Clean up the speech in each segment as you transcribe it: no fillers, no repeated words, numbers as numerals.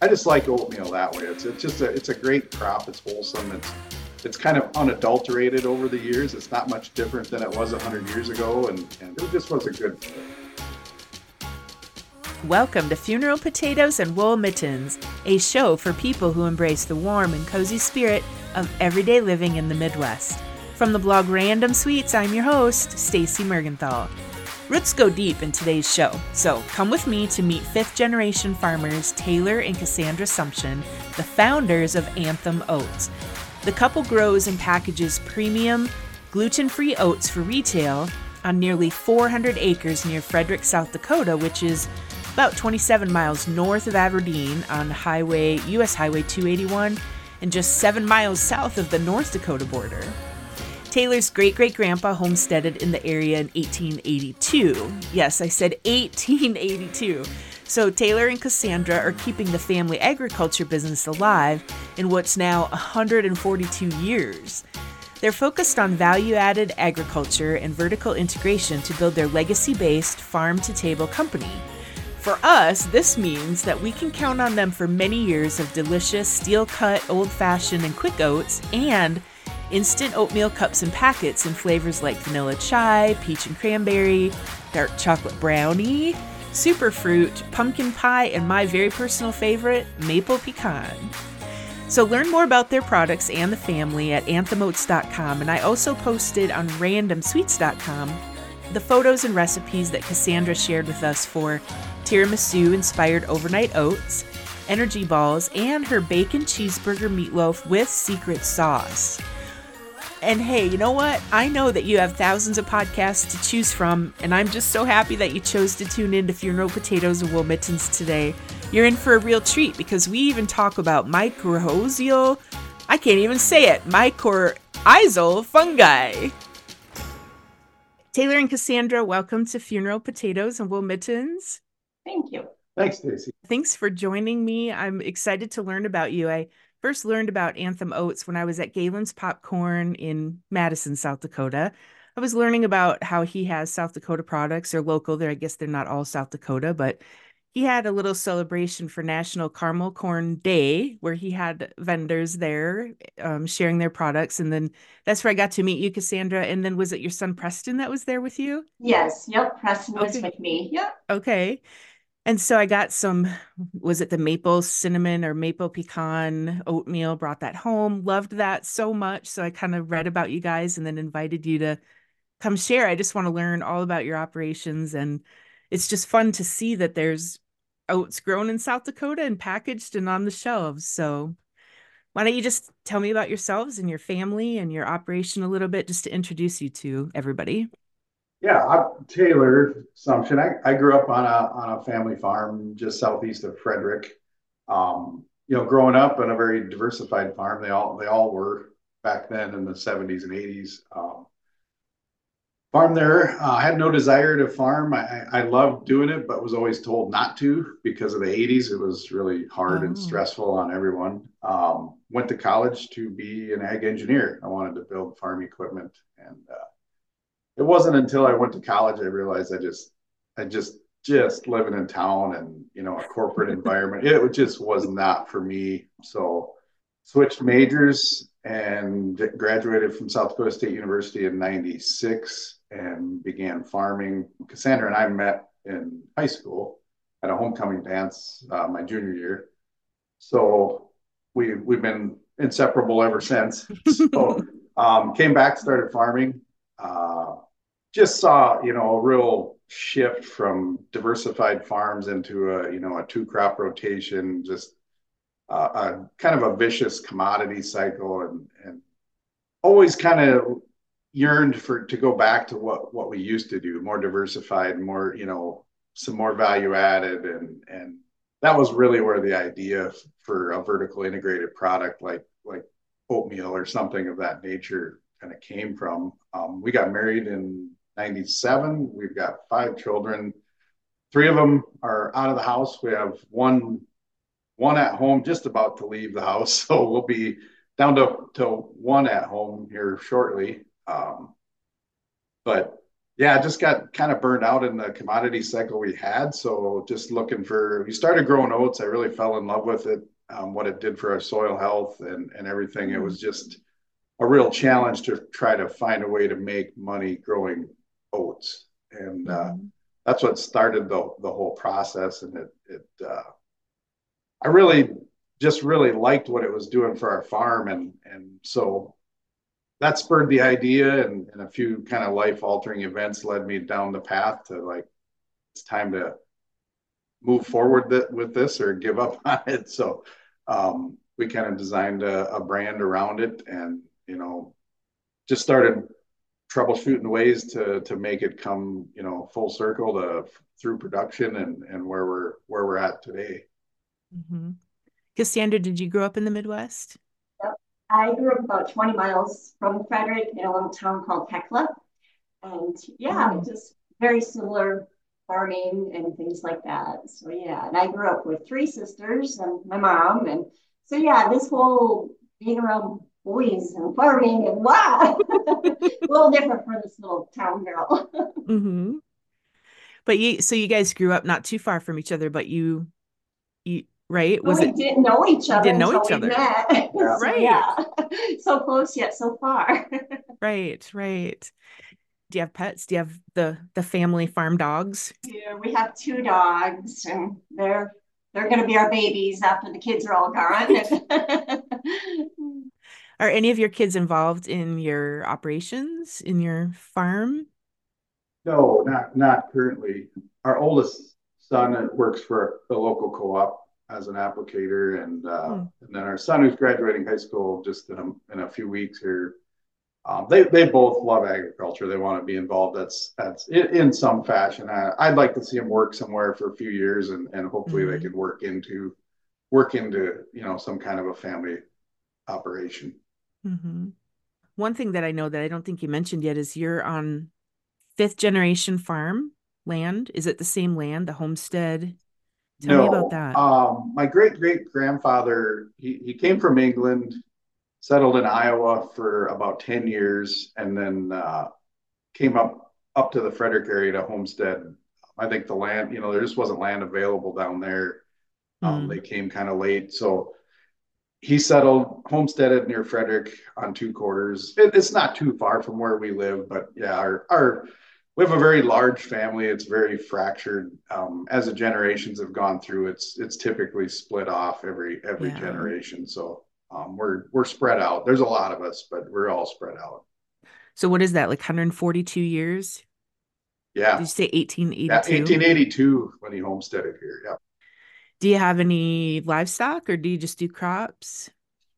I just like oatmeal that way. It's a great crop. It's wholesome. It's kind of unadulterated over the years. It's not much different than it was 100 years ago, and it just was a good fit. Welcome to Funeral Potatoes and Wool Mittens, a show for people who embrace the warm and cozy spirit of everyday living in the Midwest. From the blog Random Sweets, I'm your host, Stacy Mergenthal. Roots go deep in today's show, so come with me to meet fifth-generation farmers Taylor and Cassandra Sumption, the founders of Anthem Oats. The couple grows and packages premium, gluten-free oats for retail on nearly 400 acres near Frederick, South Dakota, which is about 27 miles north of Aberdeen on US Highway 281 and just 7 miles south of the North Dakota border. Taylor's great-great-grandpa homesteaded in the area in 1882. Yes, I said 1882. So Taylor and Cassandra are keeping the family agriculture business alive in what's now 142 years. They're focused on value-added agriculture and vertical integration to build their legacy-based farm-to-table company. For us, this means that we can count on them for many years of delicious steel-cut, old-fashioned, and quick oats, and instant oatmeal cups and packets in flavors like vanilla chai, peach and cranberry, dark chocolate brownie, superfruit, pumpkin pie, and my very personal favorite, maple pecan. So learn more about their products and the family at anthemoats.com, and I also posted on randomsweets.com the photos and recipes that Cassandra shared with us for tiramisu-inspired overnight oats, energy balls, and her bacon cheeseburger meatloaf with secret sauce. And hey, you know what? I know that you have thousands of podcasts to choose from, and I'm just so happy that you chose to tune in to Funeral Potatoes and Wool Mittens today. You're in for a real treat because we even talk about mycorrhizal fungi. Taylor and Cassandra, welcome to Funeral Potatoes and Wool Mittens. Thank you. Thanks, Stacy. Thanks for joining me. I'm excited to learn about you. I first learned about Anthem Oats when I was at Galen's Popcorn in Madison, South Dakota. I was learning about how he has South Dakota products. They're local there. I guess they're not all South Dakota, but he had a little celebration for National Caramel Corn Day where he had vendors there sharing their products. And then that's where I got to meet you, Cassandra. And then was it your son, Preston, that was there with you? Yes. Yep. Preston was with me. Yep. Okay. And so I got some, was it the maple cinnamon or maple pecan oatmeal, brought that home, loved that so much. So I kind of read about you guys and then invited you to come share. I just want to learn all about your operations. And it's just fun to see that there's oats grown in South Dakota and packaged and on the shelves. So why don't you just tell me about yourselves and your family and your operation a little bit, just to introduce you to everybody. Yeah, I'm Taylor Sumption. I grew up on a family farm just southeast of Frederick. Growing up on a very diversified farm, they all were back then in the 70s and 80s. Farm there. I had no desire to farm. I loved doing it, but was always told not to because of the 80s. It was really hard and stressful on everyone. Went to college to be an ag engineer. I wanted to build farm equipment, and it wasn't until I went to college I realized I just living in town and a corporate environment. It just was not for me. So switched majors and graduated from South Dakota State University in '96 and began farming. Cassandra and I met in high school at a homecoming dance my junior year. So we've been inseparable ever since. So came back, started farming. Just saw, a real shift from diversified farms into a two crop rotation, just a kind of a vicious commodity cycle, and always kind of yearned to go back to what we used to do, more diversified, more, some more value added. And that was really where the idea for a vertical integrated product like oatmeal or something of that nature kind of came from. We got married in '97. We've got 5 children. 3 of them are out of the house. We have one at home, just about to leave the house. So we'll be down to 1 at home here shortly. But Yeah, I just got kind of burned out in the commodity cycle we had. So just looking for, we started growing oats. I really fell in love with it, what it did for our soil health and everything. It Mm. was just a real challenge to try to find a way to make money growing oats. And Mm-hmm. that's what started the whole process. And I really just really liked what it was doing for our farm. And so that spurred the idea, and a few kind of life altering events led me down the path to like, it's time to move forward with this or give up on it. So we kind of designed a brand around it, and just started troubleshooting ways to make it come full circle to through production and where we're at today. Mm-hmm. Cassandra, did you grow up in the Midwest? Yep. I grew up about 20 miles from Frederick in a little town called Hecla. And yeah, Oh. just very similar farming and things like that. So yeah, and I grew up with three sisters and my mom. And so yeah, this whole being around boys and farming and wow, a little different for this little town girl. Mm-hmm. But you guys grew up not too far from each other, but you right? But Was we it didn't know each you other didn't know until each we other? met. Yeah. So Right. yeah, so close yet so far. Right, right. Do you have pets? Do you have the family farm dogs? Yeah, we have two dogs, and they're going to be our babies after the kids are all gone. Are any of your kids involved in your operations, in your farm? No, not currently. Our oldest son works for the local co-op as an applicator, Hmm. and then our son who's graduating high school just in a few weeks here. They both love agriculture. They want to be involved. That's in some fashion. I'd like to see them work somewhere for a few years, and hopefully they Mm-hmm. could work into some kind of a family operation. Mm-hmm. One thing that I know that I don't think you mentioned yet is you're on fifth generation farm land. Is it the same land, the homestead? Tell me about No, that. my great great grandfather he came from England, settled in Iowa for about 10 years, and then came up to the Frederick area to homestead. I think the land, there just wasn't land available down there. They Mm. came kind of late, so he settled, homesteaded near Frederick on two quarters. It's not too far from where we live, but yeah, our we have a very large family. It's very fractured. As the generations have gone through, it's typically split off every Yeah. generation. So we're spread out. There's a lot of us, but we're all spread out. So what is that, like 142 years? Did Yeah, you say yeah. 1882? 1882 when he homesteaded here. Yeah. Do you have any livestock or do you just do crops?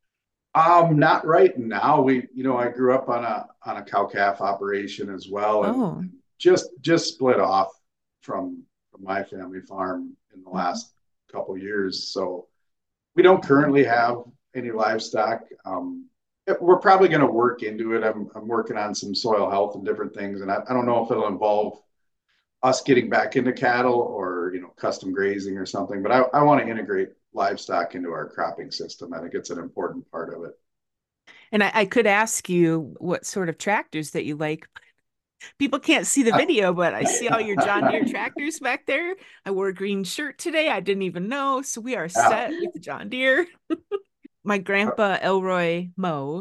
Not right now. I grew up on a cow calf operation as well, and Oh. just split off from my family farm in the Mhm. last couple of years. So we don't currently have any livestock. We're probably going to work into it. I'm working on some soil health and different things, and I don't know if it'll involve us getting back into cattle or custom grazing or something. But I want to integrate livestock into our cropping system. I think it's an important part of it. And I could ask you what sort of tractors that you like. People can't see the video, but I see all your John Deere tractors back there. I wore a green shirt today. I didn't even know. So we are Yeah. set with the John Deere. My grandpa Elroy Moe,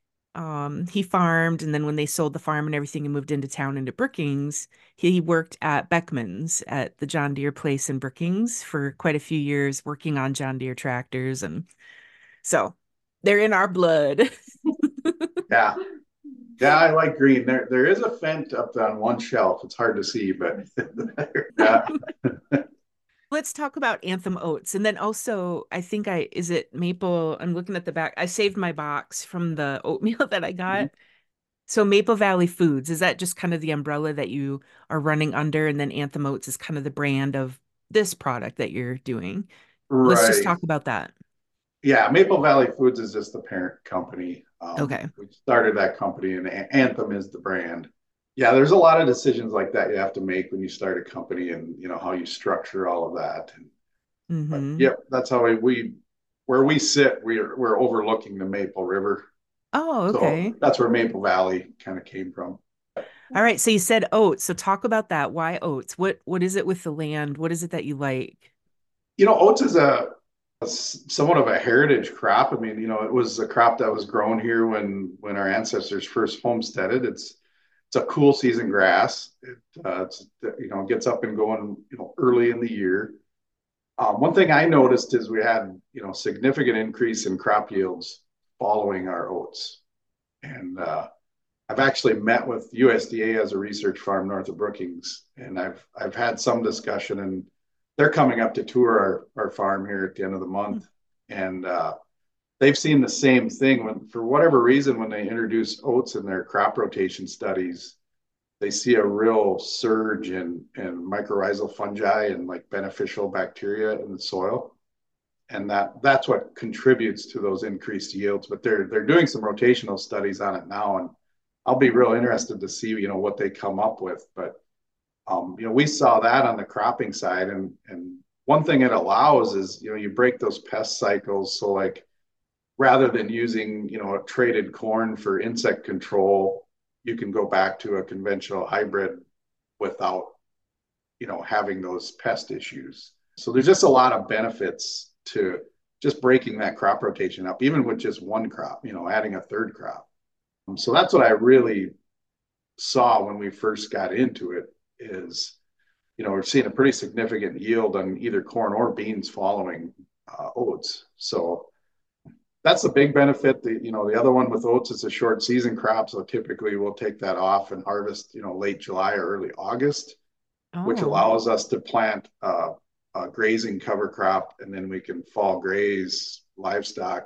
he farmed, and then when they sold the farm and everything and moved into town into Brookings, he worked at Beckman's at the John Deere place in Brookings for quite a few years, working on John Deere tractors, and so they're in our blood. Yeah. Yeah, I like green. There is a Fendt up on one shelf. It's hard to see, but yeah. Let's talk about Anthem Oats. And then also, I think is it maple? I'm looking at the back. I saved my box from the oatmeal that I got. So Maple Valley Foods, is that just kind of the umbrella that you are running under? And then Anthem Oats is kind of the brand of this product that you're doing. Let's just Right. talk about that. Yeah, Maple Valley Foods is just the parent company. Okay. We started that company, and Anthem is the brand. Yeah, there's a lot of decisions like that you have to make when you start a company, and how you structure all of that. But Mm-hmm. yep, that's how we where we sit. We're overlooking the Maple River, Oh, so okay. that's where Maple Valley kind of came from. All right. So you said oats. So talk about that. Why oats? What is it with the land? What is it that you like? Oats is somewhat of a heritage crop. I mean, it was a crop that was grown here when our ancestors first homesteaded. It's a cool season grass. Gets up and going early in the year. One thing I noticed is we had significant increase in crop yields following our oats, and I've actually met with USDA as a research farm north of Brookings, and I've had some discussion, and they're coming up to tour our farm here at the end of the month, and they've seen the same thing. For whatever reason, when they introduce oats in their crop rotation studies, they see a real surge in mycorrhizal fungi and like beneficial bacteria in the soil, and that's what contributes to those increased yields. But they're doing some rotational studies on it now, and I'll be real interested to see what they come up with. But we saw that on the cropping side, and one thing it allows is you break those pest cycles. So like rather than using a traded corn for insect control, you can go back to a conventional hybrid without having those pest issues. So there's just a lot of benefits to just breaking that crop rotation up, even with just one crop, adding a third crop. So that's what I really saw when we first got into it is, we're seeing a pretty significant yield on either corn or beans following oats. So that's the big benefit. The other one with oats, it's a short season crop. So typically we'll take that off and harvest, late July or early August, which Oh, allows us to plant a grazing cover crop. And then we can fall graze livestock,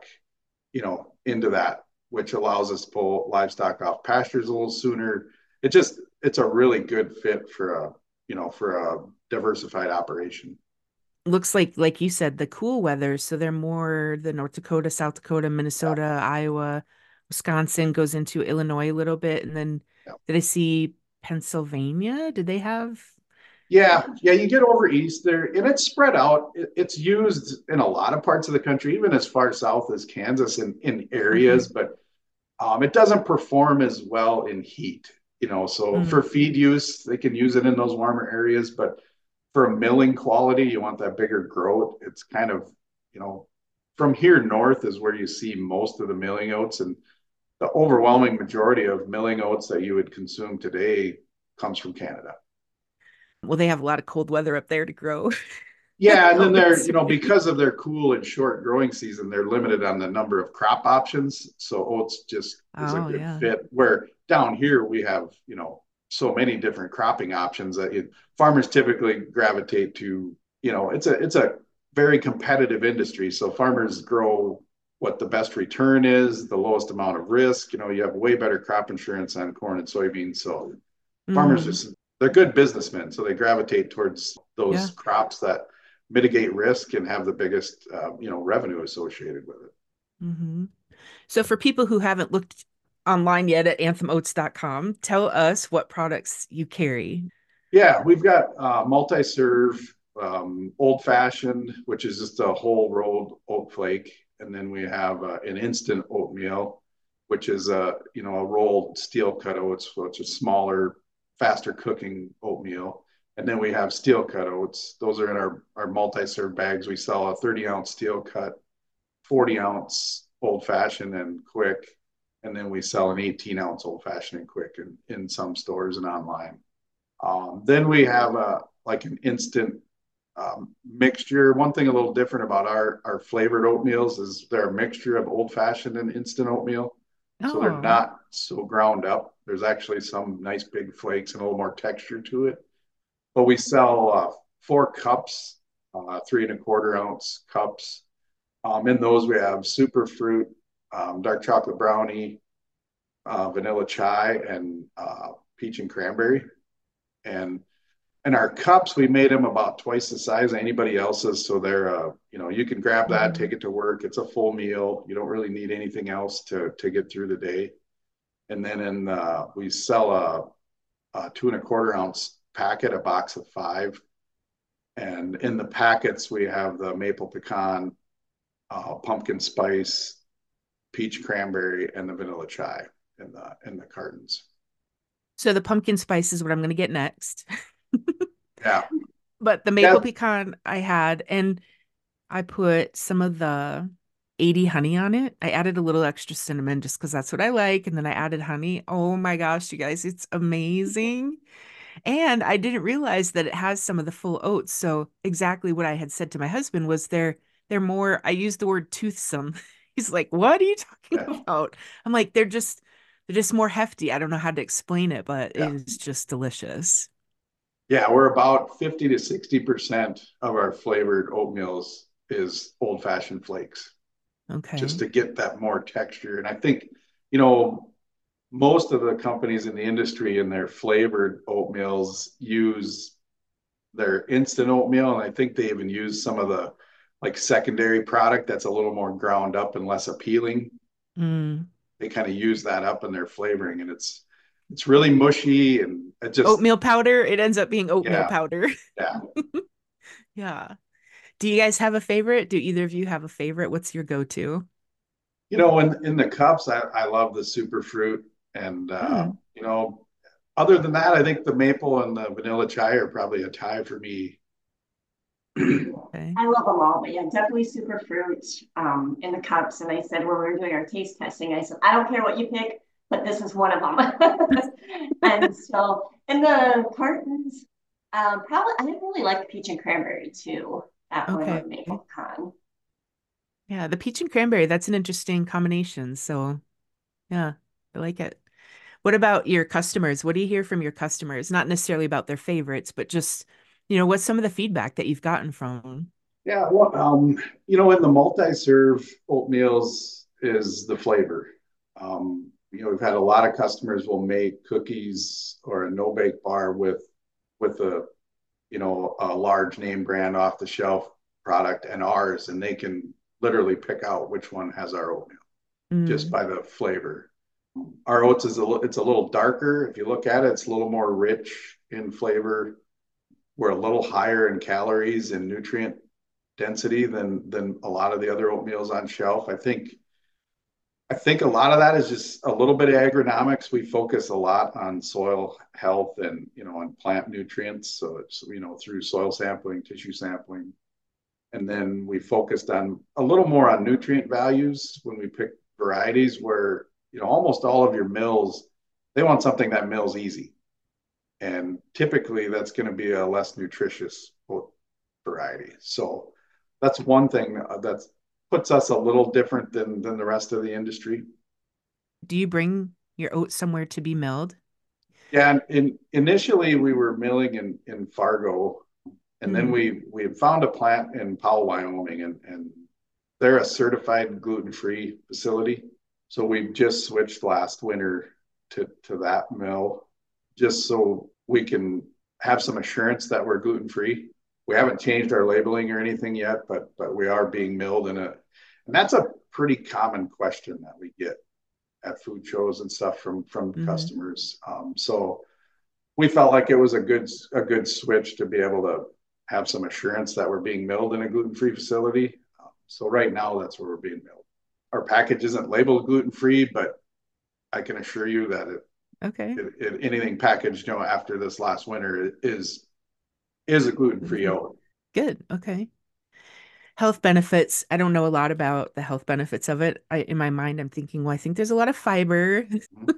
into that, which allows us to pull livestock off pastures a little sooner. It's a really good fit for a diversified operation. looks like you said, the cool weather. So they're more the North Dakota, South Dakota, Yeah, Minnesota, Iowa, Wisconsin goes into Illinois a little bit. And then yeah. did I see Pennsylvania? Did they have? Yeah. You get over east there, and it's spread out. It's used in a lot of parts of the country, even as far south as Kansas in Okay. areas, but it doesn't perform as well in heat. So Mm, for feed use, they can use it in those warmer areas, but for a milling quality, you want that bigger growth. It's kind of, you know, from here north is where you see most of the milling oats, and the overwhelming majority of milling oats that you would consume today comes from Canada. well, they have a lot of cold weather up there to grow Yeah, and then they're, oats. because of their cool and short growing season, they're limited on the number of crop options. So oats just is a Oh, good yeah. fit. Where down here we have, so many different cropping options that farmers typically gravitate to. It's a very competitive industry. So farmers grow what the best return is, the lowest amount of risk. You have way better crop insurance on corn and soybeans. So farmers Hmm. just they're good businessmen, so they gravitate towards those Yeah. crops that mitigate risk and have the biggest revenue associated with it. Hmm. So for people who haven't looked online yet at anthemoats.com, tell us what products you carry. Yeah, we've got multi-serve, old fashioned, which is just a whole rolled oat flake, and then we have an instant oatmeal, which is a rolled steel cut oats, so it's a smaller, faster cooking oatmeal. And then we have steel cut oats. Those are in our multi-serve bags. We sell a 30-ounce steel cut, 40-ounce old fashioned and quick, and then we sell an 18-ounce old fashioned and quick in some stores and online. Then we have like an instant mixture. One thing a little different about our flavored oatmeals is they're a mixture of old fashioned and instant oatmeal. So they're Oh, not so ground up. There's actually some nice big flakes and a little more texture to it. But we sell 4 cups, 3 and a quarter ounce cups. In those, we have super fruit, dark chocolate brownie, vanilla chai, and peach and cranberry. And our cups, we made them about twice the size of anybody else's. So they're, you can grab that, hmm. take it to work. It's a full meal. You don't really need anything else to get through the day. And then we sell a 2 and a quarter ounce packet, a box of 5. And in the packets, we have the maple pecan, pumpkin spice, peach cranberry, and the vanilla chai in the cartons. So the pumpkin spice is what I'm going to get next. Yeah. But the maple Yeah. pecan I had, and I put some of the 80 honey on it. I added a little extra cinnamon just because that's what I like. And then I added honey. Oh my gosh, you guys, it's amazing. And I didn't realize that it has some of the full oats. So exactly what I had said to my husband was they're more, I used the word toothsome. He's like, "What are you talking Yeah. about?" I'm like, they're just more hefty. I don't know how to explain it, but it Yeah. is just delicious. Yeah. We're about 50 to 60% of our flavored oatmeals is old fashioned flakes just Okay. to get that more texture. And I think, you know, most of the companies in the industry in their flavored oatmeals use their instant oatmeal. And I think they even use some of the like secondary product that's a little more ground up and less appealing. Mm. They kind of use that up in their flavoring and it's really mushy and it just Oatmeal powder, it ends up being oatmeal yeah, powder. yeah. Yeah. Do you guys have a favorite? Do either of you have a favorite? What's your go-to? You know, in the cups, I love the super fruit. And, Mm, you know, other than that, I think the maple and the vanilla chai are probably a tie for me. okay. I love them all, but yeah, definitely super fruit in the cups. And I said when we were doing our taste testing, I said, I don't care what you pick, but this is one of them. And so in the cartons, probably I didn't really like the peach and cranberry too. That one Okay. with maple pecan. Yeah, the peach and cranberry, that's an interesting combination. So, yeah, I like it. What about your customers? What do you hear from your customers? Not necessarily about their favorites, but just, what's some of the feedback that you've gotten from them? Yeah, well, you know, in the multi-serve oatmeals is the flavor. You know, we've had a lot of customers will make cookies or a no-bake bar with a you know a large name brand off the shelf product and ours, and they can literally pick out which one has our oatmeal just Mm, by the flavor. Our oats is it's a little darker. If you look at it, it's a little more rich in flavor. We're a little higher in calories and nutrient density than a lot of the other oatmeals on shelf. I think a lot of that is just a little bit of agronomics. We focus a lot on soil health and you know on plant nutrients. So it's you know through soil sampling, tissue sampling, and then we focused on a little more on nutrient values when we pick varieties where you know almost all of your mills they want something that mills easy, and typically that's going to be a less nutritious variety. So that's one thing that puts us a little different than the rest of the industry. do you bring your oats somewhere to be milled? Yeah, initially we were milling in Fargo, and then Mm, we had found a plant in Powell, Wyoming, and they're a certified gluten-free facility. So we just switched last winter to that mill, just so we can have some assurance that we're gluten-free. We haven't changed our labeling or anything yet, but we are being milled and that's a pretty common question that we get at food shows and stuff from hmm. customers. So we felt like it was a good switch to be able to have some assurance that we're being milled in a gluten free facility. So right now, that's where we're being milled. Our package isn't labeled gluten free, but I can assure you that Okay. anything packaged, you know, after this last winter is a gluten free Gluten-free. oat. Good. Okay. Health benefits. I don't know a lot about the health benefits of it. In my mind, I'm thinking, well, I think there's a lot of fiber.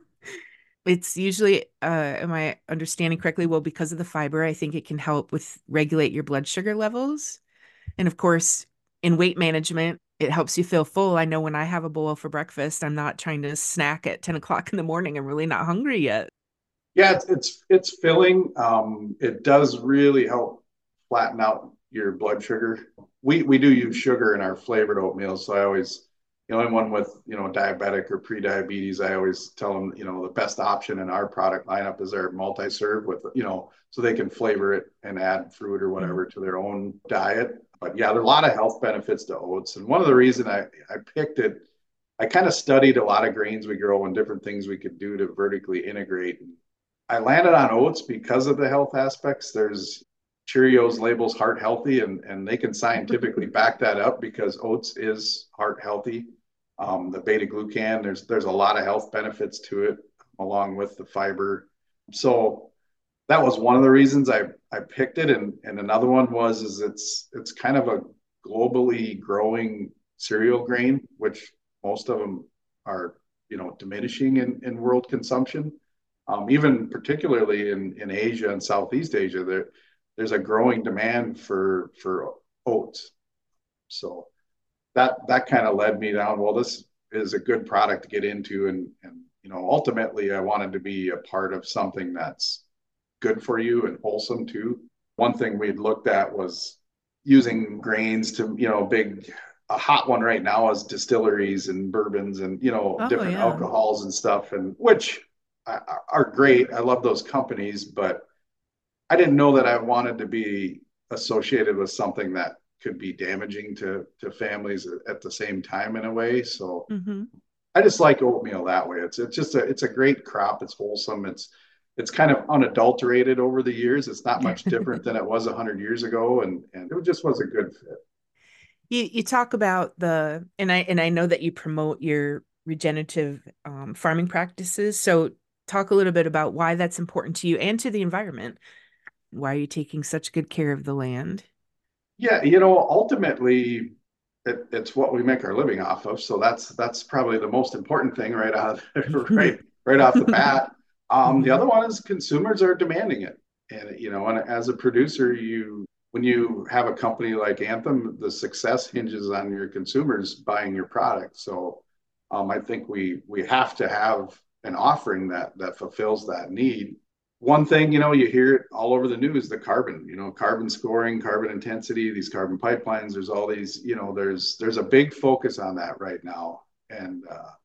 It's usually, am I understanding correctly? Well, because of the fiber, I think it can help with regulate your blood sugar levels. And of course, in weight management, it helps you feel full. I know when I have a bowl for breakfast, I'm not trying to snack at 10 o'clock in the morning. I'm really not hungry yet. Yeah, it's filling. It does really help flatten out your blood sugar. We do use sugar in our flavored oatmeal, so I always, you know, anyone with you know diabetic or pre-diabetes, I always tell them, you know, the best option in our product lineup is our multi-serve with, you know, so they can flavor it and add fruit or Mm, whatever to their own diet. But yeah, there are a lot of health benefits to oats, and one of the reasons I picked it, I kind of studied a lot of grains we grow and different things we could do to vertically integrate. I landed on oats because of the health aspects. There's Cheerios labels heart healthy, and they can scientifically back that up because oats is heart healthy. The beta glucan, there's a lot of health benefits to it, along with the fiber. So that was one of the reasons I picked it. And another one was is it's kind of a globally growing cereal grain, which most of them are, diminishing in world consumption. Even particularly in Asia and Southeast Asia, there's a growing demand for oats. So that kind of led me down. Well, this is a good product to get into, and ultimately, I wanted to be a part of something that's good for you and wholesome too. One thing we'd looked at was using grains to, a hot one right now is distilleries and bourbons and, Oh, different yeah. alcohols and stuff, and which are great. I love those companies, but I didn't know that I wanted to be associated with something that could be damaging to families at the same time in a way. So Hmm. I just like oatmeal that way. It's a great crop. It's wholesome. It's kind of unadulterated over the years. It's not much different than it was 100 years ago, and it just was a good fit. You talk about and I know that you promote your regenerative farming practices. So talk a little bit about why that's important to you and to the environment. Why are you taking such good care of the land? Yeah, ultimately, it's what we make our living off of. So that's probably the most important thing right out of, right off the bat. The Hmm. other one is consumers are demanding it, and as a producer, when you have a company like Anthem, the success hinges on your consumers buying your product. So I think we have to have an offering that fulfills that need. One thing, you hear it all over the news, the carbon, carbon scoring, carbon intensity, these carbon pipelines, there's all these, there's a big focus on that right now. And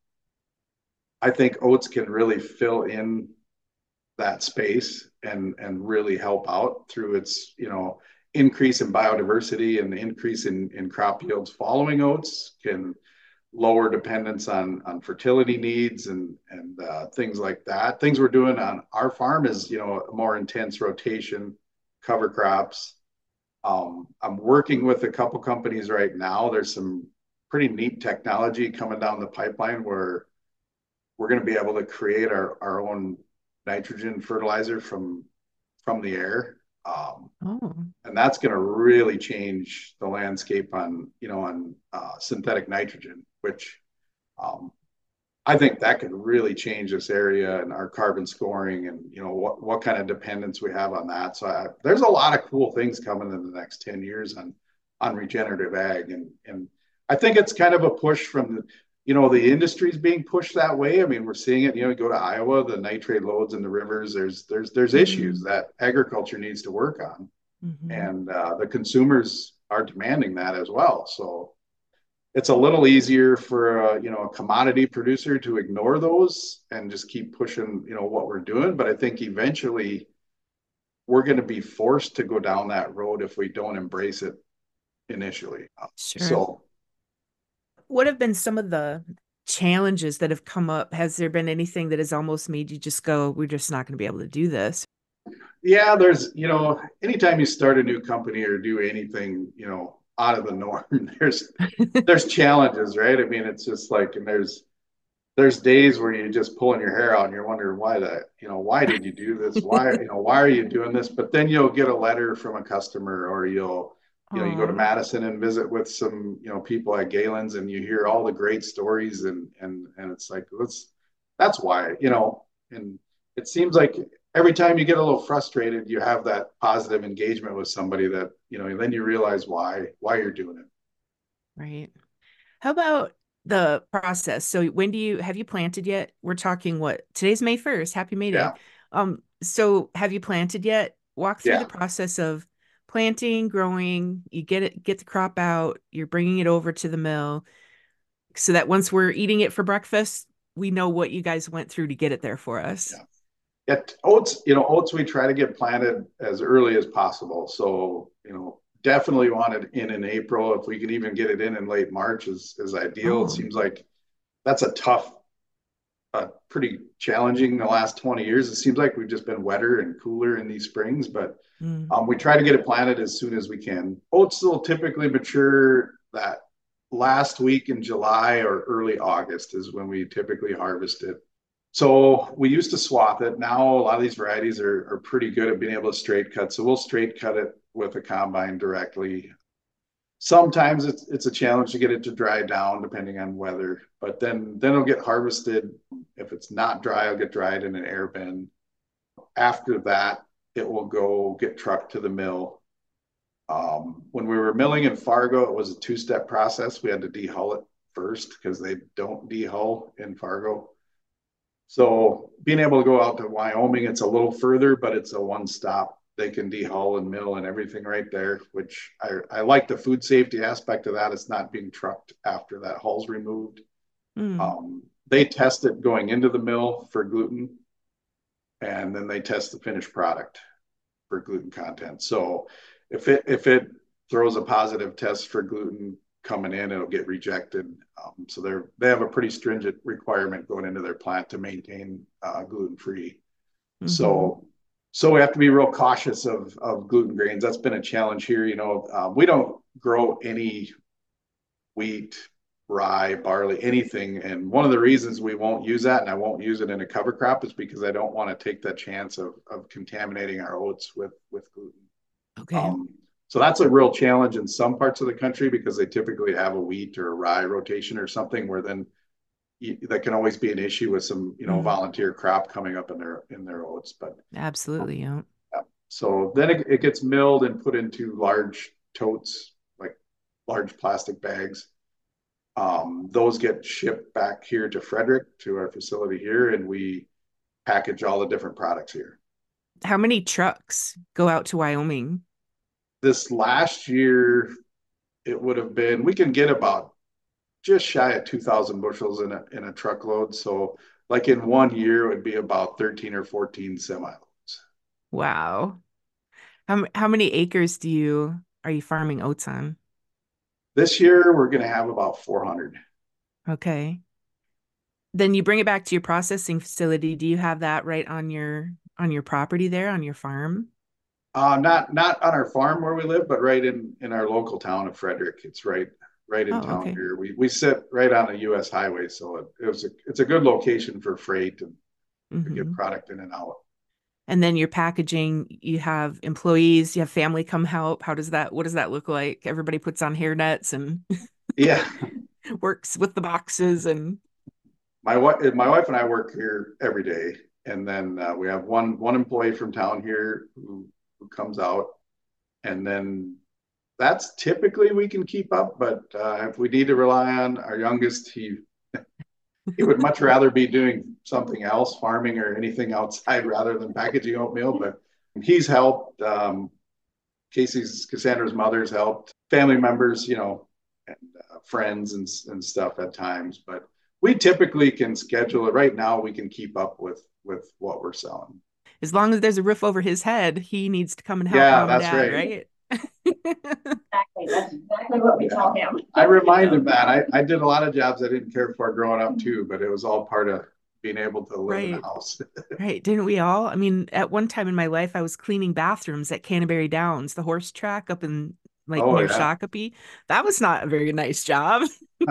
I think oats can really fill in that space and really help out through its, increase in biodiversity and the increase in crop yields following oats can lower dependence on fertility needs and things like that. Things we're doing on our farm is a more intense rotation, cover crops. I'm working with a couple companies right now. There's some pretty neat technology coming down the pipeline where we're going to be able to create our own nitrogen fertilizer from the air. Oh, And that's going to really change the landscape on synthetic nitrogen, which um, I think that could really change this area and our carbon scoring and what kind of dependence we have on that. So there's a lot of cool things coming in the next 10 years on regenerative ag and I think it's kind of a push from the industry's being pushed that way. I mean, we're seeing it, you go to Iowa, the nitrate loads in the rivers, there's issues mm, that agriculture needs to work on hmm. and the consumers are demanding that as well. So it's a little easier for a commodity producer to ignore those and just keep pushing what we're doing. But I think eventually we're going to be forced to go down that road if we don't embrace it initially. Sure. So What have been some of the challenges that have come up? Has there been anything that has almost made you just go, we're just not going to be able to do this? yeah, there's anytime you start a new company or do anything out of the norm, there's challenges, right? I mean, it's just like and there's days where you're just pulling your hair out and you're wondering why did you do this? Why are you doing this? But then you'll get a letter from a customer or you go to Oh, Madison and visit with some, people at Galen's and you hear all the great stories and it's like, that's why, and it seems like every time you get a little frustrated, you have that positive engagement with somebody that, then you realize why you're doing it. right. How about the process? So when do you have you planted yet? We're talking what? Today's May 1st. Happy May Day. Yeah. So have you planted yet? Walk through the Yeah. process of planting, growing, you get the crop out, you're bringing it over to the mill so that once we're eating it for breakfast, we know what you guys went through to get it there for us. Yeah. Oats we try to get planted as early as possible. So, definitely want it in April. If we could even get it in late March is ideal. It Oh. seems like that's a tough, pretty challenging the last 20 years. It seems like we've just been wetter and cooler in these springs, but Mm. we try to get it planted as soon as we can. Oats will typically mature that last week in July or early August is when we typically harvest it. So we used to swath it. Now a lot of these varieties are pretty good at being able to straight cut. So we'll straight cut it with a combine directly. Sometimes it's a challenge to get it to dry down depending on weather, but then it'll get harvested. If it's not dry, it'll get dried in an air bin. After that, it will go get trucked to the mill. When we were milling in Fargo, it was a two-step process. We had to dehull it first because they don't dehull in Fargo. So being able to go out to Wyoming, it's a little further, but it's a one stop. They can dehull and mill and everything right there, which I like the food safety aspect of that. It's not being trucked after that hull's removed. Mm. They test it going into the mill for gluten, and then they test the finished product for gluten content. So if it throws a positive test for gluten coming in, it'll get rejected. So they have a pretty stringent requirement going into their plant to maintain gluten free. Mm-hmm. So we have to be real cautious of gluten grains. That's been a challenge here. We don't grow any wheat, rye, barley, anything. And one of the reasons we won't use that, and I won't use it in a cover crop, is because I don't want to take that chance of contaminating our oats with gluten. Okay. Um, so that's a real challenge in some parts of the country because they typically have a wheat or a rye rotation or something where then that can always be an issue with some Mm. volunteer crop coming up in their oats. But Absolutely. Yeah. yeah. So then it gets milled and put into large totes, like large plastic bags. Those get shipped back here to Frederick, to our facility here, and we package all the different products here. How many trucks go out to Wyoming? This last year, it would have been, we can get about just shy of 2,000 bushels in a truckload. So, like in one year, it would be about 13 or 14 semi loads. Wow. How many acres are you farming oats on? This year, we're going to have about 400. Okay. Then you bring it back to your processing facility. Do you have that right on your property there on your farm? Not on our farm where we live, but right in our local town of Frederick. It's right in Oh, town okay. here. We sit right on a U.S. highway, so it's a good location for freight and to get Hmm. product in and out. And then your packaging, you have employees, you have family come help. What does that look like? Everybody puts on hairnets and Yeah, works with the boxes and my wife and I work here every day, and then we have one employee from town here who comes out, and then that's typically we can keep up. But if we need to rely on our youngest, he would much rather be doing something else, farming or anything outside, rather than packaging oatmeal. But he's helped. Cassandra's mother's helped. Family members, and friends and stuff at times. But we typically can schedule it. Right now, we can keep up with what we're selling. as long as there's a roof over his head, he needs to come and help Yeah, mom and that's dad, right. right? Exactly. That's exactly what we Yeah. tell him. I remind Yeah. him that I did a lot of jobs I didn't care for growing up too, but it was all part of being able to live in a Right. house. Right. Didn't we all? I mean, at one time in my life, I was cleaning bathrooms at Canterbury Downs, the horse track up in like Oh near yeah. Shakopee. That was not a very nice job.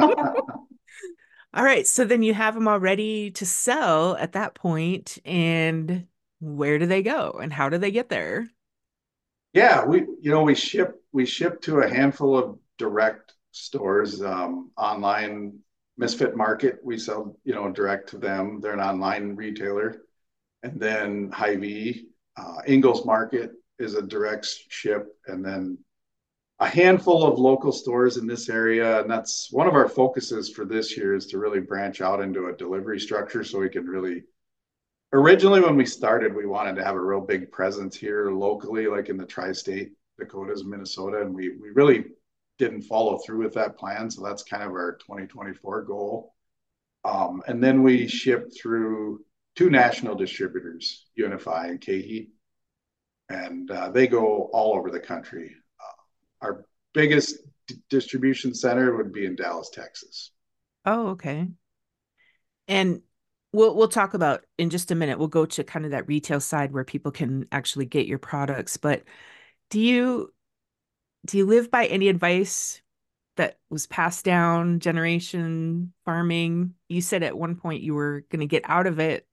All right. So then you have them all ready to sell at that point, and where do they go and how do they get there? Yeah, we ship to a handful of direct stores, online. Misfit Market, we sell direct to them. They're an online retailer, and then Hy-Vee, Ingles Market is a direct ship, and then a handful of local stores in this area. And that's one of our focuses for this year, is to really branch out into a delivery structure so we can really, originally when we started, we wanted to have a real big presence here locally, like in the tri-state Dakotas, Minnesota, and we really didn't follow through with that plan. So that's kind of our 2024 goal. And then we ship through two national distributors, Unify and KeHE, and they go all over the country. Our biggest distribution center would be in Dallas, Texas. Oh, okay. And we'll talk about in just a minute. We'll go to kind of that retail side where people can actually get your products. But do you do you live by any advice that was passed down generation farming? You said at one point you were going to get out of it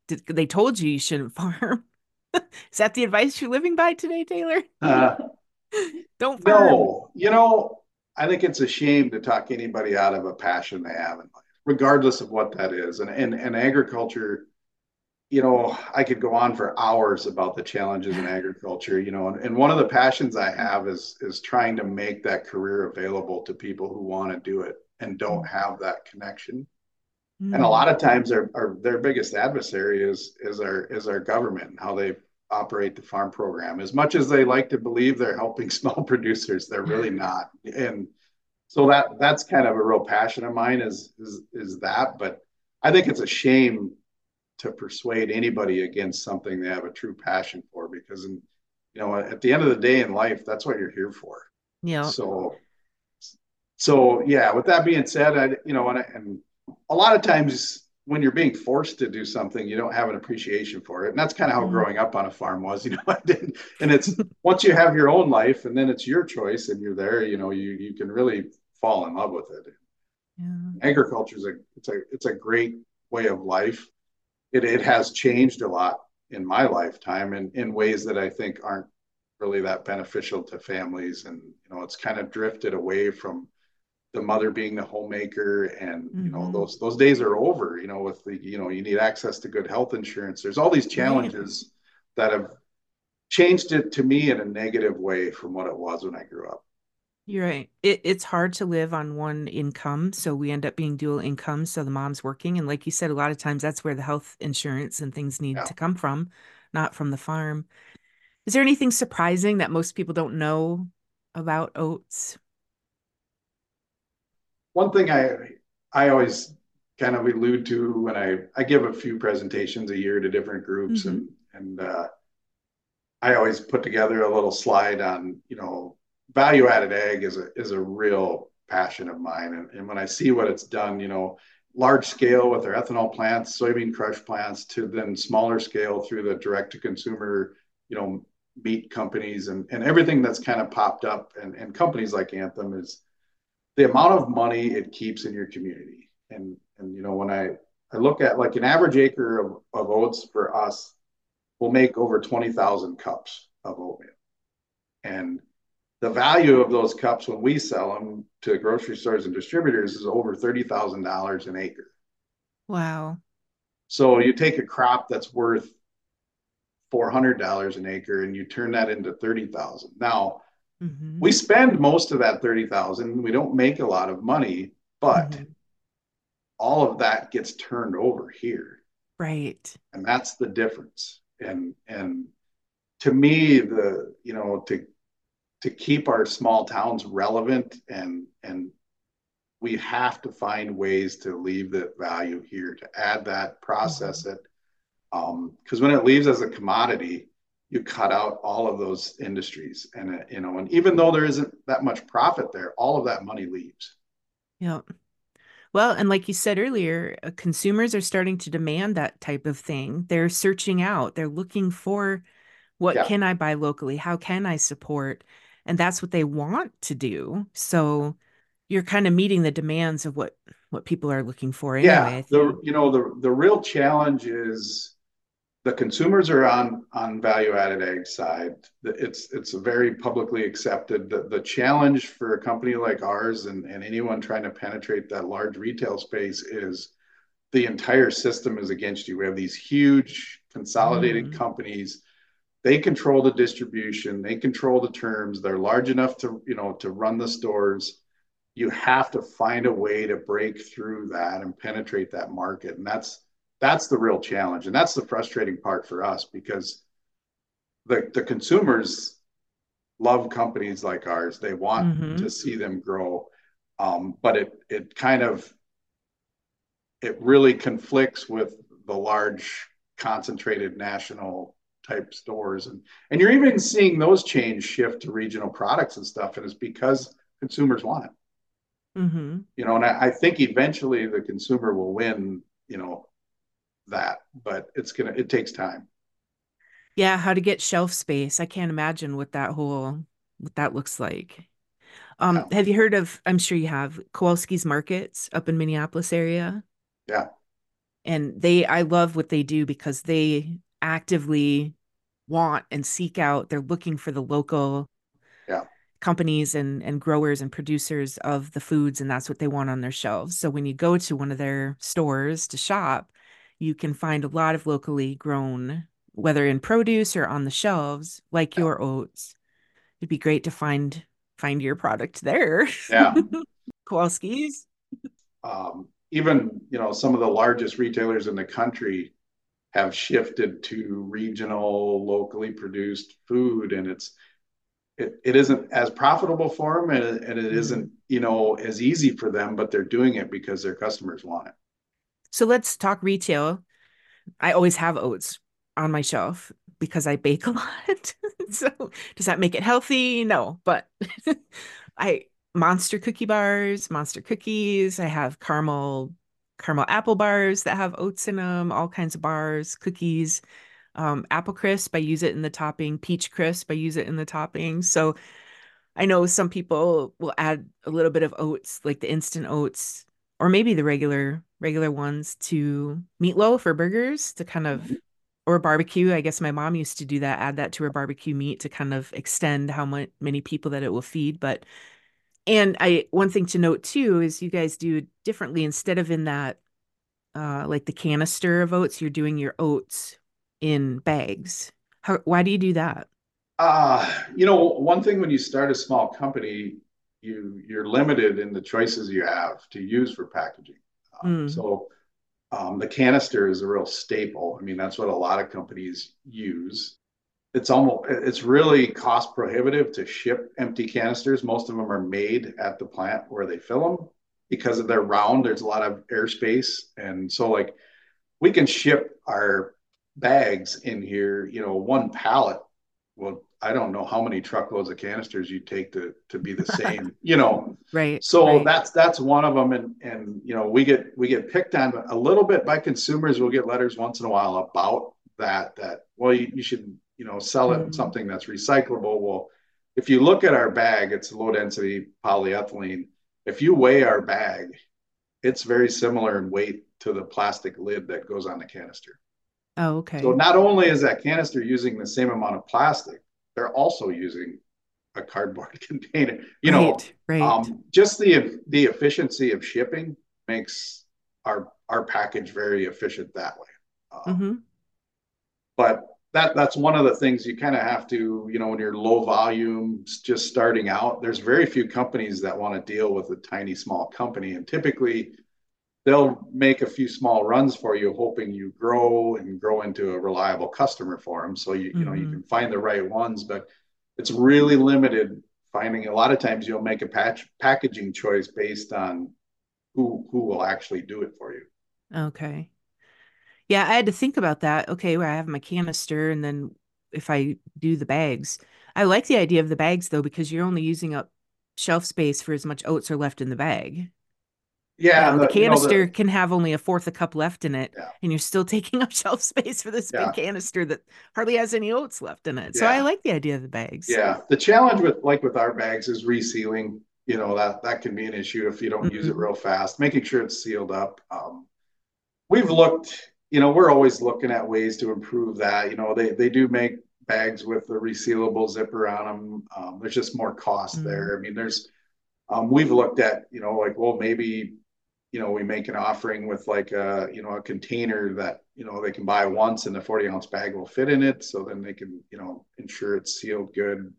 they told you shouldn't farm. Is that the advice you're living by today, Taylor? Uh, Don't farm. no, I think it's a shame to talk anybody out of a passion they have in life, regardless of what that is. And agriculture, I could go on for hours about the challenges in agriculture, and one of the passions I have is trying to make that career available to people who want to do it and don't have that connection. And a Mm. lot of times their biggest adversary is our government and how they operate the farm program. As much as they like to believe they're helping small producers, they're really not. And so that's kind of a real passion of mine is that. But I think it's a shame to persuade anybody against something they have a true passion for, because at the end of the day in life, that's what you're here for. Yeah. So yeah, with that being said, and a lot of times when you're being forced to do something, you don't have an appreciation for it. And that's kind of how Mm. growing up on a farm was, I didn't. And it's once you have your own life and then it's your choice and you're there, you can really fall in love with it. Yeah. Agriculture is it's a great way of life. It has changed a lot in my lifetime in ways that I think aren't really that beneficial to families. And, it's kind of drifted away from the mother being the homemaker, and Mm-hmm. those days are over. With the you need access to good health insurance. There's all these Right. challenges that have changed it to me in a negative way from what it was when I grew up. You're right. It's hard to live on one income, so we end up being dual income. So the mom's working, and like you said, a lot of times that's where the health insurance and things need Yeah. to come from, not from the farm. Is there anything surprising that most people don't know about oats? One thing I always kind of allude to when I give a few presentations a year to different groups, Mm-hmm. and I always put together a little slide on, value added ag is a real passion of mine. And when I see what it's done, large scale with their ethanol plants, soybean crush plants, to then smaller scale through the direct to consumer, meat companies and everything that's kind of popped up, and companies like Anthem, is the amount of money it keeps in your community. And when I look at like an average acre of oats for us will make over 20,000 cups of oatmeal. And the value of those cups when we sell them to grocery stores and distributors is over $30,000 an acre. Wow. So you take a crop that's worth $400 an acre and you turn that into 30,000. Now, Mm-hmm. we spend most of that 30,000. We don't make a lot of money, but Mm-hmm. all of that gets turned over here. Right. And that's the difference. And to me, to keep our small towns relevant, and we have to find ways to leave that value here, to add that, Mm-hmm. process it. Because when it leaves as a commodity, you cut out all of those industries, and even though there isn't that much profit there, all of that money leaves. Yeah. Well, and like you said earlier, consumers are starting to demand that type of thing. They're searching out, they're looking for what Yeah, can I buy locally? How can I support? And that's what they want to do. So you're kind of meeting the demands of what people are looking for yeah. anyway, I The think. you know the real challenge is the consumers are on value added ag side. It's a very publicly accepted. The challenge for a company like ours, and anyone trying to penetrate that large retail space, is the entire system is against you. We have these huge consolidated Mm, companies. They control the distribution, they control the terms, they're large enough to run the stores. You have to find a way to break through that and penetrate that market, and that's the real challenge, and that's the frustrating part for us, because the consumers love companies like ours. They want to hmm. see them grow, but it kind of it really conflicts with the large concentrated national type stores, and you're even seeing those chains shift to regional products and stuff, and it's because consumers want it. Hmm. And I think eventually the consumer will win, that, but it takes time. Yeah, how to get shelf space. I can't imagine what that looks like. Yeah, Have you heard of, I'm sure you have, Kowalski's Markets up in Minneapolis area? yeah, And I love what they do because they actively want and seek out, they're looking for the local Yeah. companies and growers and producers of the foods, and that's what they want on their shelves. So when you go to one of their stores to shop, you can find a lot of locally grown, whether in produce or on the shelves, like Yeah. your oats. It'd be great to find your product there. Yeah. Kowalski's. Even, some of the largest retailers in the country have shifted to regional, locally produced food, and it isn't as profitable for them, and it Mm. isn't, as easy for them, but they're doing it because their customers want it. So let's talk retail. I always have oats on my shelf because I bake a lot. So does that make it healthy? No, but I monster cookie bars, monster cookies. I have caramel apple bars that have oats in them, all kinds of bars, cookies, apple crisp. I use it in the topping, peach crisp. I use it in the topping. So I know some people will add a little bit of oats, like the instant oats, or maybe the regular ones to meatloaf or burgers to kind of, Mhm. or barbecue. I guess my mom used to do that, add that to her barbecue meat to kind of extend how many people that it will feed. But and I one thing to note too is you guys do differently instead of in that like the canister of oats, you're doing your oats in bags. Why do you do that? One thing when you start a small company, you're limited in the choices you have to use for packaging. Mm, So the canister is a real staple. I mean, that's what a lot of companies use. It's really cost prohibitive to ship empty canisters. Most of them are made at the plant where they fill them because of their round. There's a lot of airspace, and so like we can ship our bags in here. One pallet. Well, I don't know how many truckloads of canisters you take to be the same. right, So right. that's one of them, and we get picked on a little bit by consumers. We'll get letters once in a while about that well, you should sell it in Mm. something that's recyclable. Well, if you look at our bag, it's low density polyethylene. If you weigh our bag, it's very similar in weight to the plastic lid that goes on the canister. Oh, So okay. not only is that canister using the same amount of plastic, they're also using a cardboard container. Right, right. Just the efficiency of shipping makes our package very efficient that way. Mm-hmm. But that's one of the things you kind of have to, when you're low volume, just starting out. There's very few companies that want to deal with a tiny small company, and typically they'll make a few small runs for you, hoping you grow and grow into a reliable customer for them. So you Mm-hmm. can find the right ones, but it's really limited. Finding a lot of times you'll make a packaging choice based on who will actually do it for you. Okay. Yeah, I had to think about that. Okay, where I have my canister and then if I do the bags. I like the idea of the bags though, because you're only using up shelf space for as much oats are left in the bag. Yeah, and The the you know canister the can have only a fourth a cup left in it, yeah and you're still taking up shelf space for this big yeah canister that hardly has any oats left in it. So I yeah like the idea of the bags. yeah. The challenge with our bags is resealing. That can be an issue if you don't use it Mm, real fast. Making sure it's sealed up. We've looked, we're always looking at ways to improve that. They do make bags with the resealable zipper on them. There's just more cost mm, there. I mean, we've looked at, like, well, maybe, we make an offering with like a container that, they can buy once and the 40-ounce bag will fit in it. So then they can, ensure it's sealed good.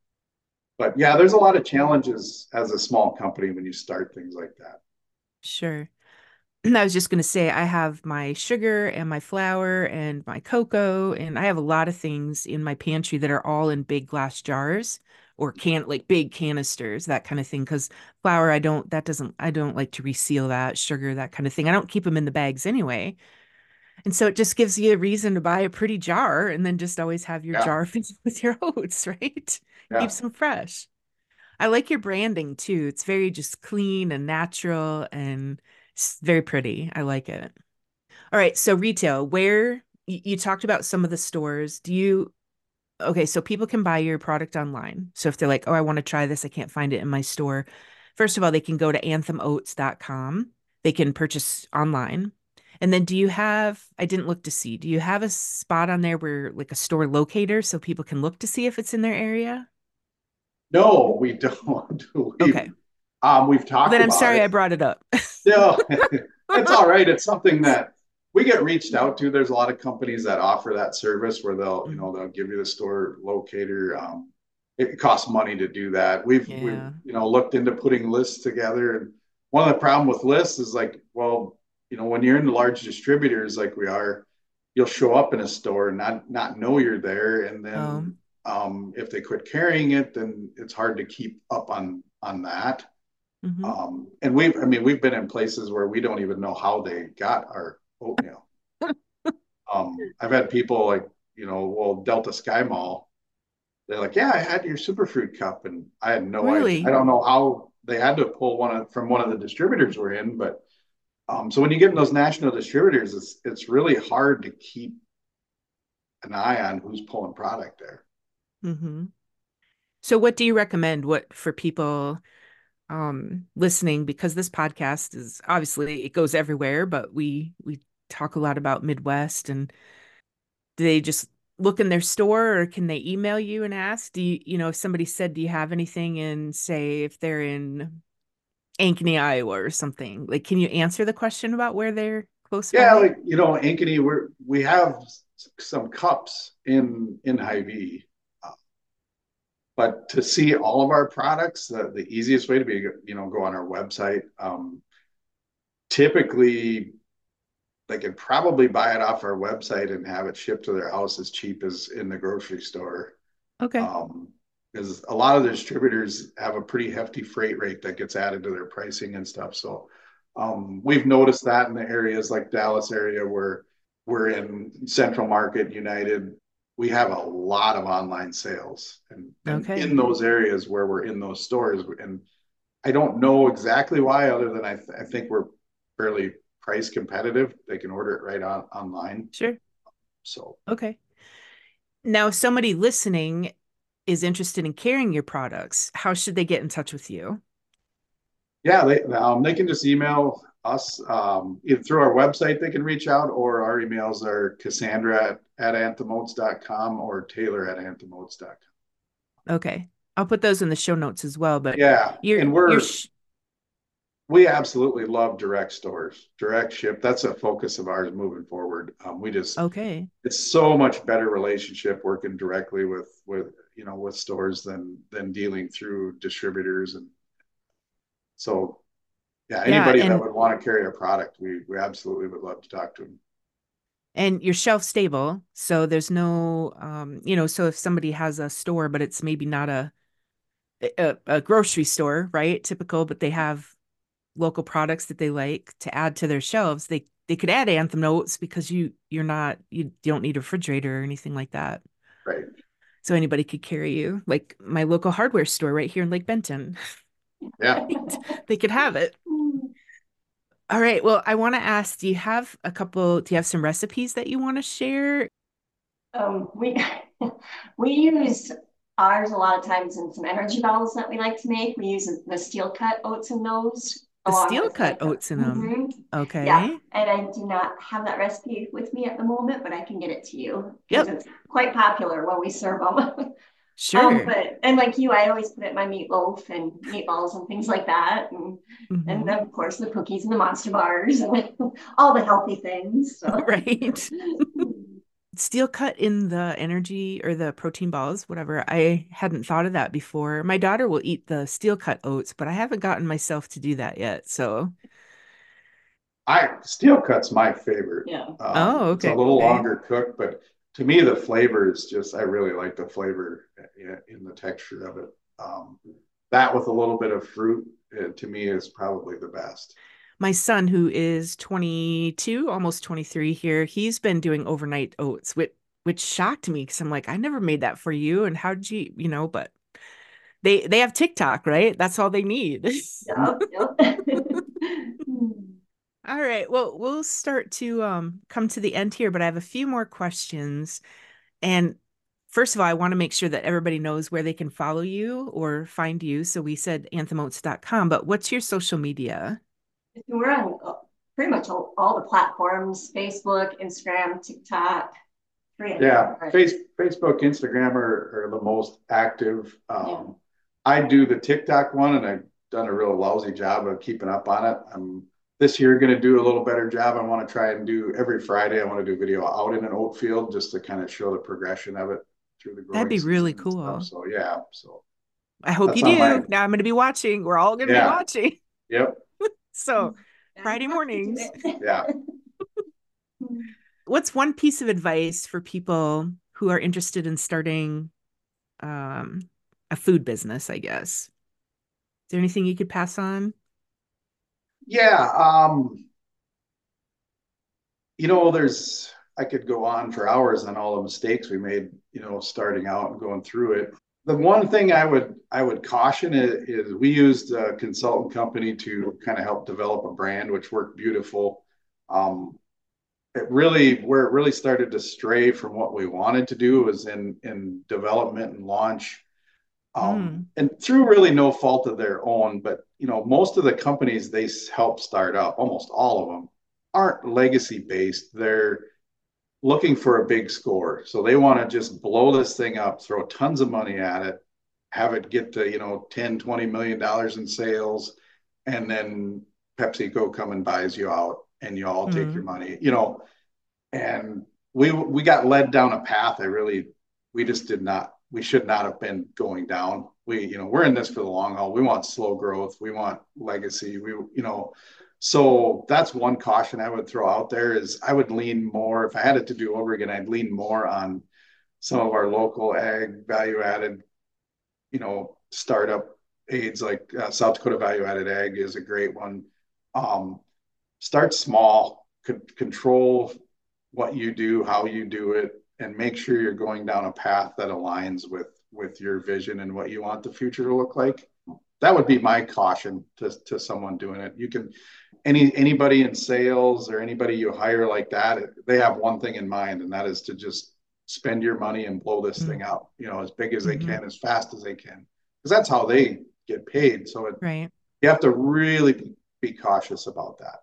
But yeah, there's a lot of challenges as a small company when you start things like that. sure. I was just going to say, I have my sugar and my flour and my cocoa, and I have a lot of things in my pantry that are all in big glass jars or like big canisters, that kind of thing. Because flour, I don't like to reseal that, sugar, that kind of thing. I don't keep them in the bags anyway. And so it just gives you a reason to buy a pretty jar and then just always have your Yeah. jar filled with your oats, right? Yeah. Keeps them fresh. I like your branding too. It's very just clean and natural and it's very pretty. I like it. All right, so retail, where you talked about some of the stores. Okay, so people can buy your product online. So if they're like, "Oh, I want to try this, I can't find it in my store." First of all, they can go to anthemoats.com. They can purchase online. And then do you have, I didn't look to see, do you have a spot on there where like a store locator so people can look to see if it's in their area? No, we don't. Okay. We've Well, talked then I'm about sorry it. I brought it up. No, it's all right. It's something that we get reached out to. There's a lot of companies that offer that service where Mm, they'll give you the store locator. It costs money to do that. We've yeah. looked into putting lists together, and one of the problem with lists is like, well, when you're in large distributors like we are, you'll show up in a store and not know you're there, and then Um, if they quit carrying it, then it's hard to keep up on that. mhm. And we've been in places where we don't even know how they got our oatmeal. I've had people like, well, Delta Sky Mall, they're like, yeah, I had your superfruit cup, and I had no idea. I Really? don't know how they had to pull from one of the distributors we're in, but so when you get in those national distributors, it's really hard to keep an eye on who's pulling product there. Hmm. So what do you recommend what for people listening, because this podcast is obviously it goes everywhere, but we talk a lot about Midwest, and do they just look in their store or can they email you and ask? Do you, if somebody said, do you have anything in, say, if they're in Ankeny, Iowa or something, like, can you answer the question about where they're close Yeah, by? like Ankeny, we have some cups in Hy-Vee. But to see all of our products, the easiest way to be, go on our website. Typically, they could probably buy it off our website and have it shipped to their house as cheap as in the grocery store. Okay. Um, because a lot of the distributors have a pretty hefty freight rate that gets added to their pricing and stuff. So we've noticed that in the areas like Dallas area where we're in Central Market, United, we have a lot of online sales and Okay. in those areas where we're in those stores. And I don't know exactly why, other than I think we're fairly price competitive. They can order it right online. Sure. So Okay. Now, if somebody listening is interested in carrying your products, how should they get in touch with you? yeah, they can just email us either through our website. They can reach out, or our emails are Cassandra at anthemotes.com or Taylor at anthemotes.com. Okay. I'll put those in the show notes as well, but Yeah, you're and you're sh we absolutely love direct stores, direct ship. That's a focus of ours moving forward. okay. It's so much better relationship working directly with stores than dealing through distributors. And so yeah, Yeah, anybody that would want to carry a product, we absolutely would love to talk to them. and you're shelf stable, so there's no so if somebody has a store but it's maybe not a grocery store, right? Typical, but they have local products that they like to add to their shelves, they could add Anthem Notes because you don't need a refrigerator or anything like that. Right. So anybody could carry you, like my local hardware store right here in Lake Benton. Yeah. Right? They could have it. All right. Well, I want to ask, do you have some recipes that you want to share? We we use ours a lot of times in some energy balls that we like to make. We use the steel cut oats in those The along steel with cut like oats in them. mhm. Yeah, Okay. and I do not have that recipe with me at the moment, but I can get it to you because Yep. it's quite popular when we serve them. Sure. But and like you, I always put it in my meatloaf and meatballs and things like that, and Hmm. then of course the cookies and the monster bars and all the healthy things. So. Right. Steel cut in the energy or the protein balls, whatever. I hadn't thought of that before. My daughter will eat the steel cut oats, but I haven't gotten myself to do that yet. So, I Steel Cut's my favorite. Yeah. oh, It's a okay. little longer cooked, but to me the flavor is just I really like the flavor in the texture of it. That with a little bit of fruit to me is probably the best. My son, who is 22, almost 23 here, he's been doing overnight oats, which shocked me because I'm like, I never made that for you. And how did but they have TikTok, right? That's all they need. Yep, yep. All right. Well, we'll start to come to the end here, but I have a few more questions. And first of all, I want to make sure that everybody knows where they can follow you or find you. So we said anthemotes.com, but what's your social media? We're on pretty much all the platforms, Facebook, Instagram, TikTok. Yeah, Facebook, Instagram are the most active. Yeah. I do the TikTok one, and I've done a real lousy job of keeping up on it. I'm this year going to do a little better job. I want to try and do every Friday. I want to do video out in an oat field just to kind of show the progression of it through the That'd growing be really season and stuff. cool. So yeah, so I hope you that's on my do. Now I'm going to be watching. We're all going to be yeah, watching. yep, So I Friday have to do mornings. it. yeah. What's one piece of advice for people who are interested in starting um, a food business, I guess? Is there anything you could pass on? Yeah, there's I could go on for hours on all the mistakes we made, starting out and going through it. The one thing I would caution is we used a consultant company to kind of help develop a brand, which worked beautiful. Um, where it really started to stray from what we wanted to do was in development and launch, Mm, and through really no fault of their own. But most of the companies they help start up, almost all of them, aren't legacy based. They're looking for a big score, so they want to just blow this thing up, throw tons of money at it, have it get to 10-20 million dollars in sales, and then PepsiCo come and buys you out, and you all take your mm, money. And we got led down a path we just did not we should not have been going down. We're in this for the long haul. We want slow growth, we want legacy. So that's one caution I would throw out there. Is I would lean more, if I had it to do over again, I'd lean more on some of our local ag value added, startup aids, like South Dakota Value Added Ag is a great one. um, Start small, control what you do, how you do it, and make sure you're going down a path that aligns with your vision and what you want the future to look like. That would be my caution to someone doing it. You can anybody in sales or anybody you hire like that, they have one thing in mind, and that is to just spend your money and blow this mm, thing out, as big as they hmm. can, as fast as they can, because that's how they get paid. So Right. you have to really be cautious about that.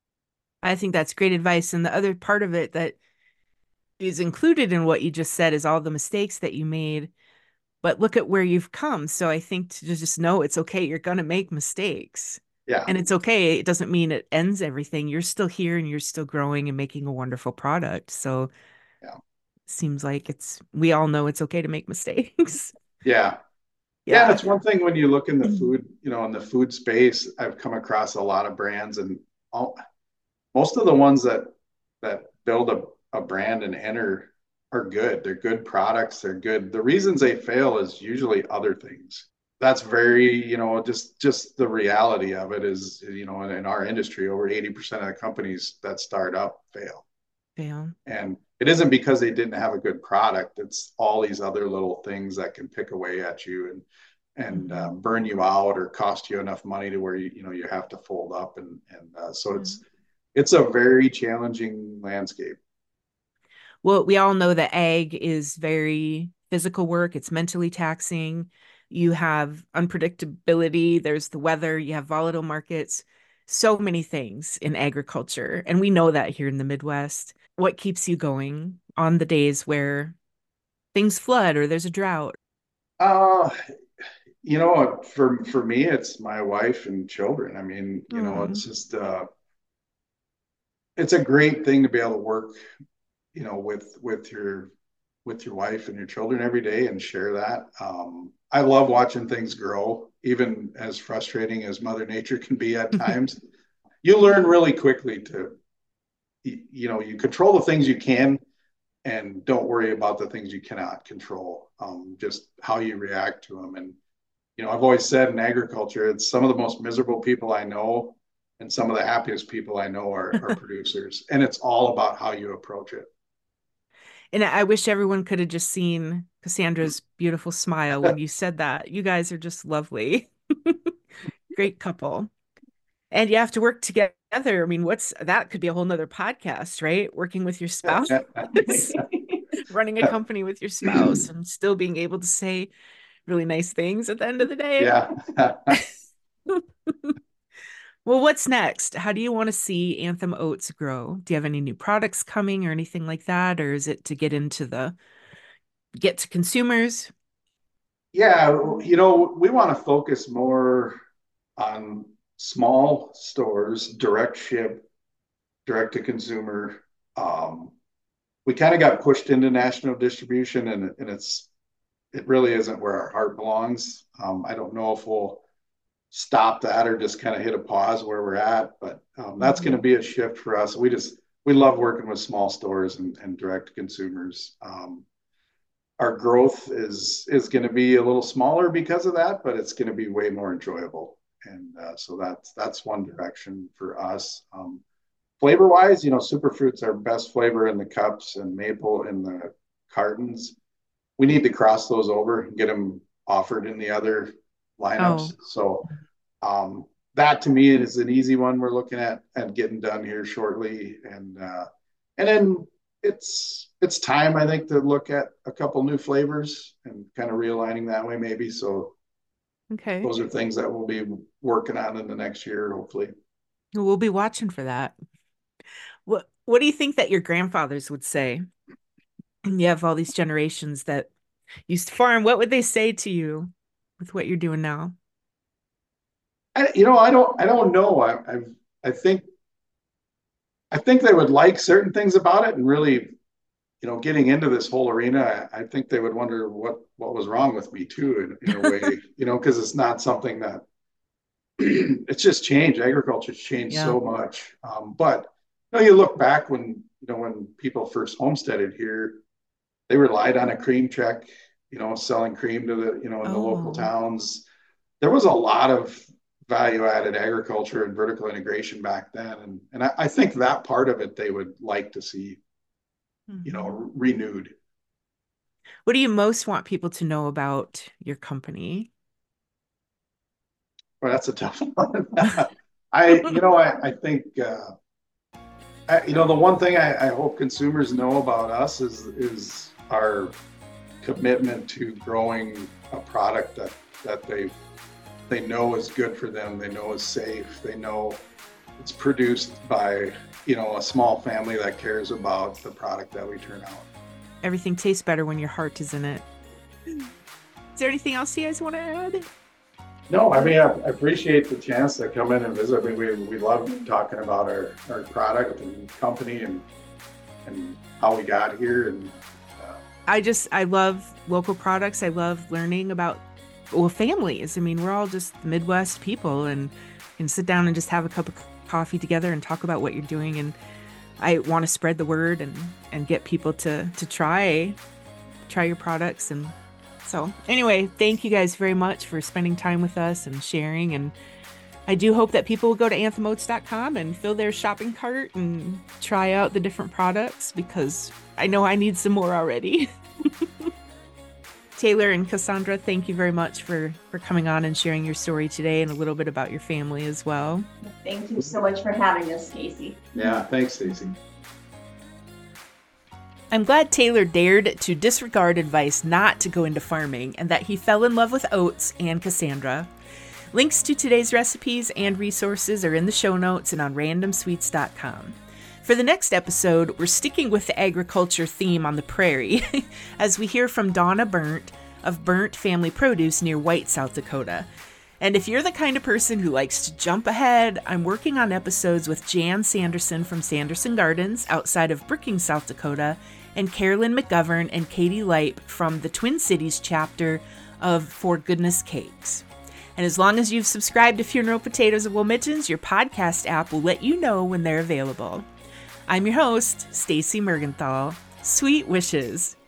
I think that's great advice. And the other part of it that is included in what you just said is all the mistakes that you made, but look at where you've come. So I think to just know it's okay. You're going to make mistakes Yeah, and it's okay. It doesn't mean it ends everything. You're still here and you're still growing and making a wonderful product. So yeah, it seems like we all know it's okay to make mistakes. yeah. Yeah, Yeah. that's one thing when you look in the food, in the food space. I've come across a lot of brands, and all, most of the ones that build a brand and enter are good. They're good products. They're good. The reasons they fail is usually other things. That's very, just the reality of it is, in our industry, over 80% of the companies that start up fail. Fail. And it isn't because they didn't have a good product. It's all these other little things that can pick away at you and Hmm. burn you out or cost you enough money to where you have to fold up, and so Yeah. it's a very challenging landscape. Well, we all know that ag is very physical work. It's mentally taxing. You have unpredictability. There's the weather. You have volatile markets. So many things in agriculture. And we know that here in the Midwest. What keeps you going on the days where things flood or there's a drought? Uh, for me, it's my wife and children. I mean, Hmm. it's just it's a great thing to be able to work, with your wife and your children every day and share that. I love watching things grow, even as frustrating as Mother Nature can be at times. You learn really quickly you control the things you can, and don't worry about the things you cannot control. Just how you react to them. And I've always said in agriculture, it's some of the most miserable people I know, and some of the happiest people I know are producers. And it's all about how you approach it. And I wish everyone could have just seen Cassandra's beautiful smile when you said that. You guys are just lovely. Great couple. And you have to work together. I mean, that could be a whole nother podcast, right? Working with your spouse, running a company with your spouse and still being able to say really nice things at the end of the day. Yeah. Well, what's next? How do you want to see Anthem Oats grow? Do you have any new products coming or anything like that? Or is it to get to consumers? Yeah, we want to focus more on small stores, direct ship, direct to consumer. We kind of got pushed into national distribution, and it really isn't where our heart belongs. I don't know if we'll stop that or just kind of hit a pause where we're at, but that's going to be a shift for us. We love working with small stores and direct consumers. Our growth is going to be a little smaller because of that, but it's going to be way more enjoyable. And so that's one direction for us. Flavor wise, Superfruit's our best flavor in the cups and maple in the cartons. We need to cross those over and get them offered in the other lineups. Oh, So that to me is an easy one we're looking at getting done here shortly. And then it's time, I think, to look at a couple new flavors and kind of realigning that way maybe. So okay. those are things that we'll be working on in the next year, hopefully. We'll be watching for that. What do you think that your grandfathers would say? And you have all these generations that used to farm. What would they say to you with what you're doing now? I don't know. I think they would like certain things about it, and really, getting into this whole arena, I think they would wonder what was wrong with me too, in a way, because it's not something that it's just changed. Agriculture's changed Yeah. so much. But you look back when people first homesteaded here, they relied on a cream check, selling cream to in the local Oh. towns. There was a lot of value added agriculture and vertical integration back then. And I think that part of it they would like to see, Mhm. renewed. What do you most want people to know about your company? Well, that's a tough one. I think, the one thing I hope consumers know about us is our commitment to growing a product that they know is good for them. They know is safe. They know it's produced by, a small family that cares about the product that we turn out. Everything tastes better when your heart is in it. Is there anything else you guys want to add? No, I mean, I appreciate the chance to come in and visit. I mean, we love talking about our product and company and how we got here. And I love local products. I love learning about, well, families. I mean, we're all just Midwest people and can sit down and just have a cup of coffee together and talk about what you're doing. And I want to spread the word and get people to try your products. And so anyway, thank you guys very much for spending time with us and sharing. And I do hope that people will go to anthemoats.com and fill their shopping cart and try out the different products, because I know I need some more already. Taylor and Cassandra, thank you very much for coming on and sharing your story today and a little bit about your family as well. Thank you so much for having us, Casey. yeah, thanks, Stacey. I'm glad Taylor dared to disregard advice not to go into farming and that he fell in love with oats and Cassandra. Links to today's recipes and resources are in the show notes and on randomsweets.com. For the next episode, we're sticking with the agriculture theme on the prairie as we hear from Donna Burnt of Burnt Family Produce near White, South Dakota. And if you're the kind of person who likes to jump ahead, I'm working on episodes with Jan Sanderson from Sanderson Gardens outside of Brookings, South Dakota, and Carolyn McGovern and Katie Leip from the Twin Cities chapter of For Goodness Cakes. And as long as you've subscribed to Funeral Potatoes of Will Mittens, your podcast app will let you know when they're available. I'm your host, Stacey Mergenthal. Sweet wishes.